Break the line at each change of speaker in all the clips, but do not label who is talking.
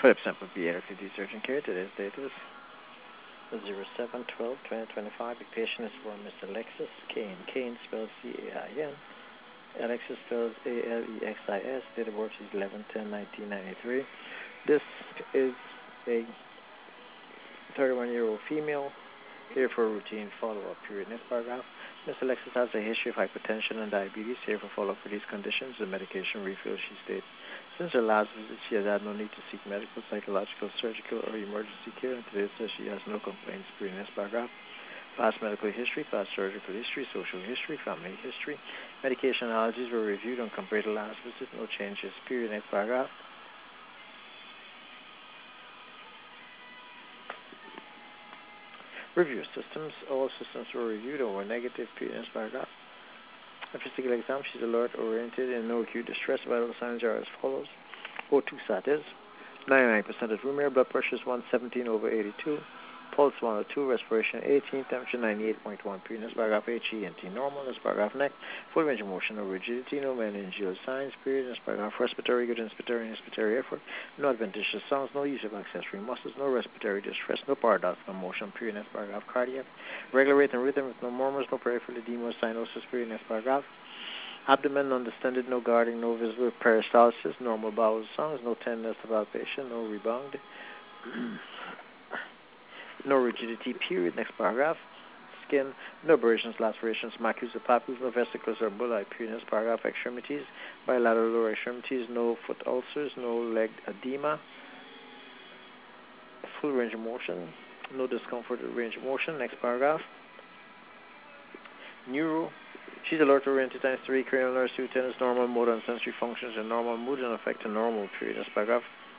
Philip Sample B. LTD Surgeon Care. Today's date is 07/12/2025. The patient is for Mr. Alexis Kane. Kane spells C-A-I-N. Alexis spells A-L-E-X-I-S. Date of birth is 11/10/1993. This is a 31-year-old female here for a routine follow-up period. Next paragraph. Ms. Alexis has a history of hypertension and diabetes. Here for follow-up for these conditions. The medication refill, she states. Since her last visit, she has had no need to seek medical, psychological, surgical, or emergency care, and today says she has no complaints. Period. Next paragraph. Past medical history, past surgical history, social history, family history. Medication allergies were reviewed and compared to last visit. No changes. Period. Next paragraph. Review systems. All systems were reviewed and were negative. Period. Next paragraph. A physical exam. She's alert, oriented, and no acute distress. Vital signs are as follows. O2 sat is 99% at room air. Blood pressure is 117/82. Pulse 102. Respiration 18. Temperature 98.1. Period. Next paragraph. HENT normal. Next paragraph. Neck. Full range of motion. No rigidity. No meningeal signs. Period. Next paragraph. Respiratory good. Inspiratory effort. No adventitious sounds. No use of accessory muscles. No respiratory distress. No paradoxical motion. Period. Next paragraph. Cardiac. Regular rate and rhythm with no murmurs. No peripheral edema or cyanosis. Period. Next paragraph. Abdomen undistended, no guarding, no visible peristalsis, normal bowel sounds, no tenderness of palpation, no rebound, no rigidity. Period. Next paragraph. Skin, no abrasions, lacerations, macules or papules, no vesicles or bullae. Period. Next paragraph. Extremities, bilateral lower extremities, no foot ulcers, no leg edema, full range of motion, no discomfort or range of motion. Next paragraph. Neuro. She's alert, oriented, times 3, cranial nerves, 2 tennis, normal motor and sensory functions, and normal mood and affect a normal. Period. Next paragraph.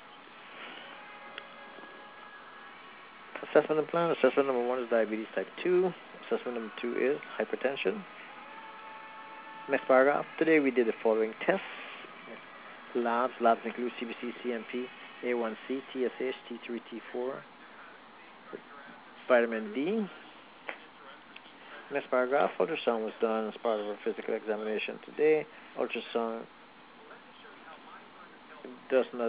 Assessment and plan. Assessment number 1 is diabetes type 2. Assessment number 2 is hypertension. Next paragraph. Today we did the following tests. Labs. Labs include CBC, CMP, A1C, TSH, T3, T4, vitamin D. Next paragraph. Ultrasound was done as part of our physical examination today. Ultrasound does not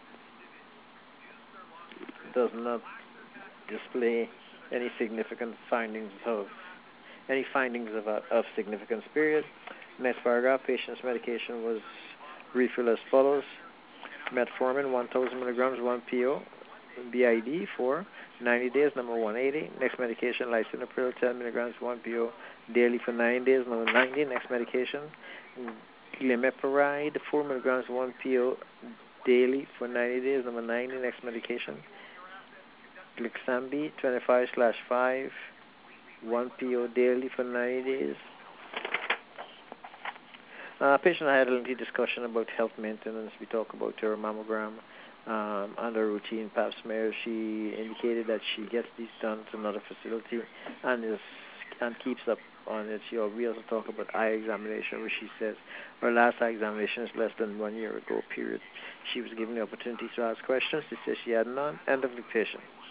display any significant findings of significance. Period. Next paragraph. Patient's medication was refilled as follows: metformin 1,000 milligrams 1 PO BID for 90 days, number 180. Next medication, lisinopril 10 milligrams 1 PO daily for 9 days, number 90. Next medication, glimepiride 4 milligrams 1 PO daily for 90 days, number 90. Next medication, Glixambi 25/5 1 PO daily for 90 days. Patient and I had a lengthy discussion about health maintenance. We talked about her mammogram and her routine pap smear. She indicated that she gets these done at another facility and keeps up on it. We also talk about eye examination, where she says her last eye examination is less than 1 year ago. Period. She was given the opportunity to ask questions. She says she had none. End of dictation.